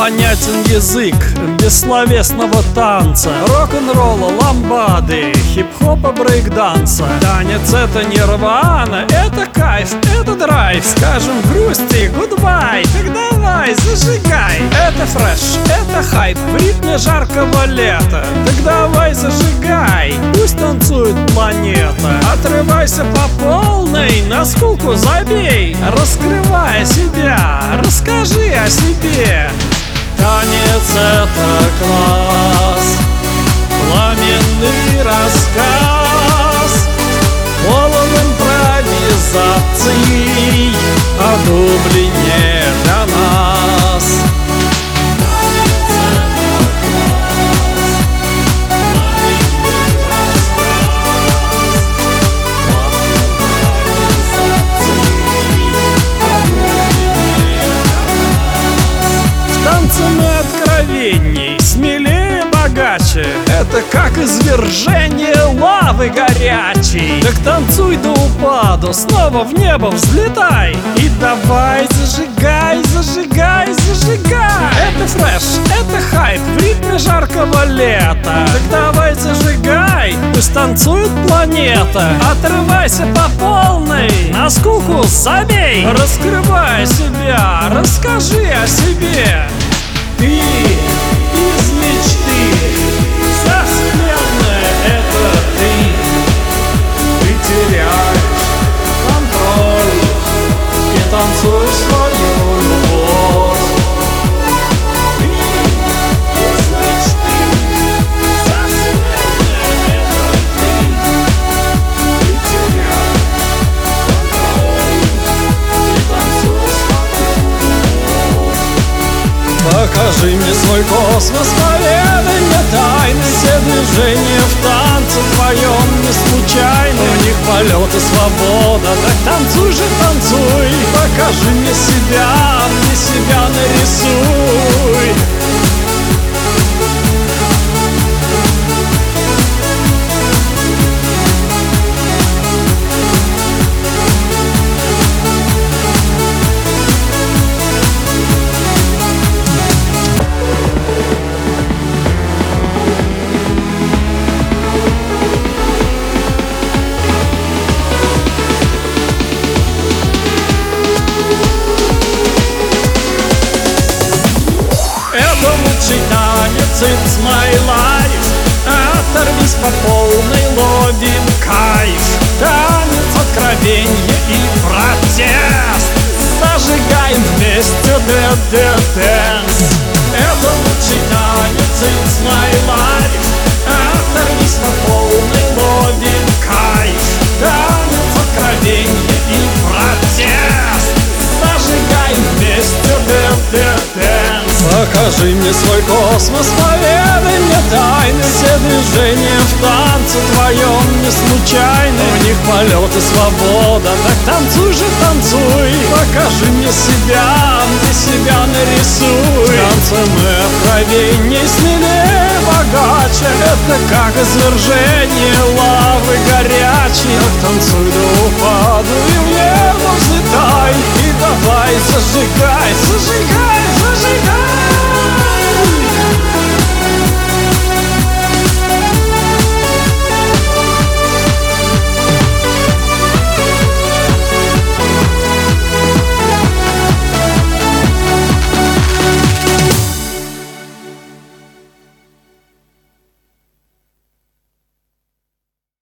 Понятен язык бессловесного танца, рок-н-ролла, ламбады, хип-хопа, брейк-данса. Танец — это нирвана, это кайф, это драйв. Скажем грусти гудбай, так давай, зажигай. Это фреш, это хайп, в ритме жаркого лета. Так давай, зажигай, пусть танцует планета. Отрывайся по полной, на скуку забей. Раскрывай себя, расскажи о себе. Танец — это класс, пламенный рассказ, полон импровизаций о Дублине для нас. Танцем и откровенней, смелее, богаче. Это как извержение лавы горячей. Так танцуй до упаду, снова в небо взлетай. И давай, зажигай, зажигай, зажигай. Это фреш, это хайп, в ритме жаркого лета. Так давай, зажигай, пусть танцует планета. Отрывайся по полной, на скуку забей. Раскрывай себя, расскажи о себе. Ты из мечты, вся вселенная — это ты. Ты теряешь контроль и танцуешь свою любовь. Ты из мечты, вся вселенная — это ты. Ты теряешь контроль и танцуешь свою любовь. Покажи мне свой космос, поведай мне тайны. Все движения в танце твоем не случайны. В них полет и свобода, так танцуй же, танцуй. Покажи мне себя нарисуй. Это лучший танец, it's my life. Оторвись по полной, ловим кайф. Танец откровенья и протест. Зажигаем вместе dance. Это лучший танец, it's my life. Оторвись по полной, ловим кайф. Танец откровенья и протест. Зажигаем вместе dance. Покажи мне свой космос, поведай мне тайны. Все движения в танце твоем не случайны. В них полет и свобода, так танцуй же, танцуй. Покажи мне себя нарисуй. Танцем и откровенней, смелее, богаче. Это как извержение лавы горячей. Так танцуй до упаду и в небо взлетай. И давай, зажигай, зажигай.